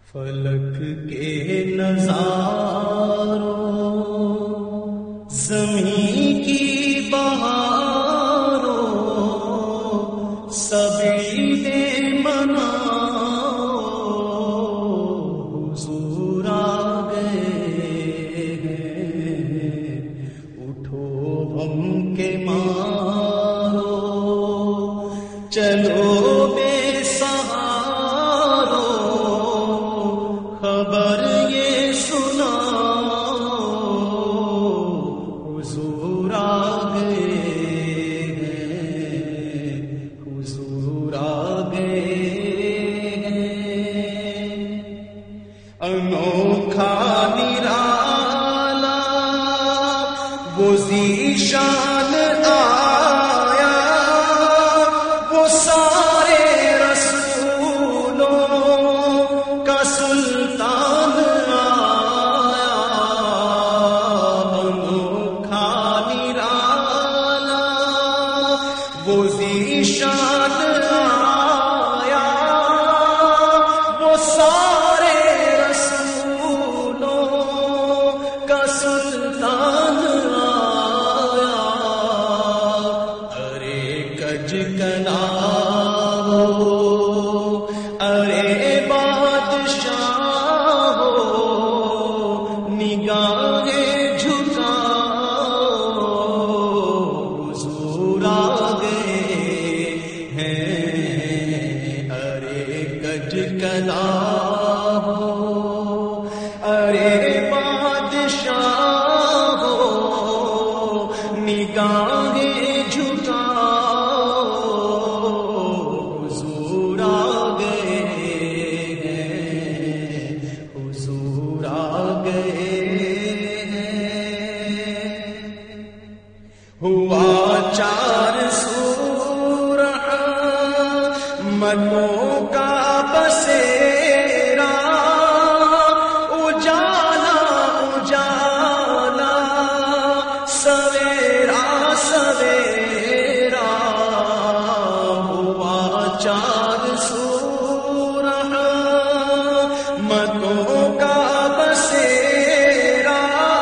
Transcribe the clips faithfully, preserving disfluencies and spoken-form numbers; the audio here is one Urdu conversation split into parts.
فلک کے نظاروں زمین کی بہاروں سبھی دے مناؤ حضور آ گئے ہیں، اٹھو ہم کے مارو چلو بے سہارو خبر یہ سنا حضور آ گئے ہیں، حضور آ گئے ہیں۔ انوکھا نرالا وہ ذیشان آیا، وہ سارے رسولوں کا سلطان آیا۔ انوکھا نرالا وہ ذیشان آیا، وہ سارے رسولوں کا سلطان آیا۔ ارے کج کلا ہو، ارے بادشاہ ہو، نگاہیں جھکاؤ حضور آ گئے ہیں۔ ارے کج کلا ہو، ارے بادشاہ ہو، نگاہیں جھکاؤ حضور آ گئے ہیں، حضور آ گئے ہیں۔ ہوا چار سورہ مکوں کا بسیرا، اجالا اجالا سویرا سویرا۔ ہوا چار سورہ مکوں کا بسیرا،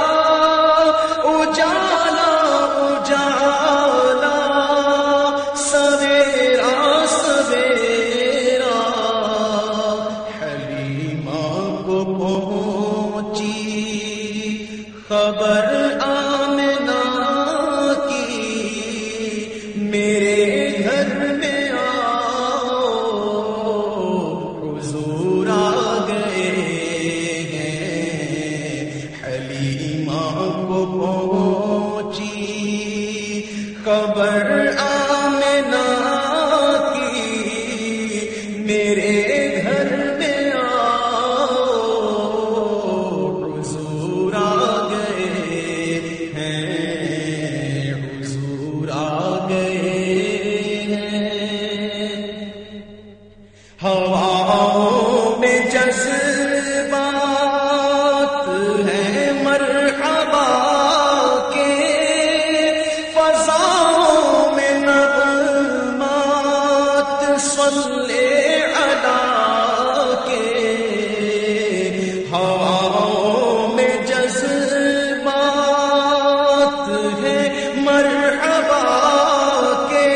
اجالا اجالا سویرا سویرا۔ حلیمہ کو پہنچی خبر آمنہ کی، میرے گھر میں آؤ حضور آ گئے ہیں۔ حلیمہ کو پہنچی خبر آمنہ کی، میرے گھر میں آؤ حضور آ گئے ہیں، حضور آ گئے ہیں۔ ہواؤں میں جذبات ہیں مرحبا کے، فضاؤں میں نغمات صلی علی کے۔ ہواؤں میں جذبات ہیں مرحبا کے،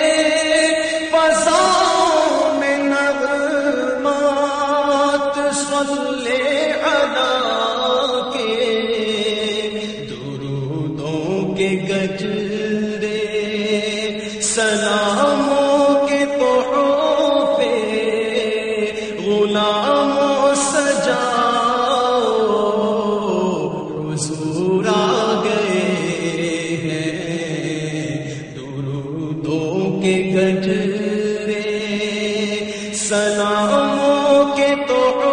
فضاؤں میں نغمات صلی علی کے۔ درودوں کے گجرے سلاموں کے تحفے غلاموں سجاؤ حضور آ گئے ہیں۔ درودوں کے گجرے سلاموں کے تحفے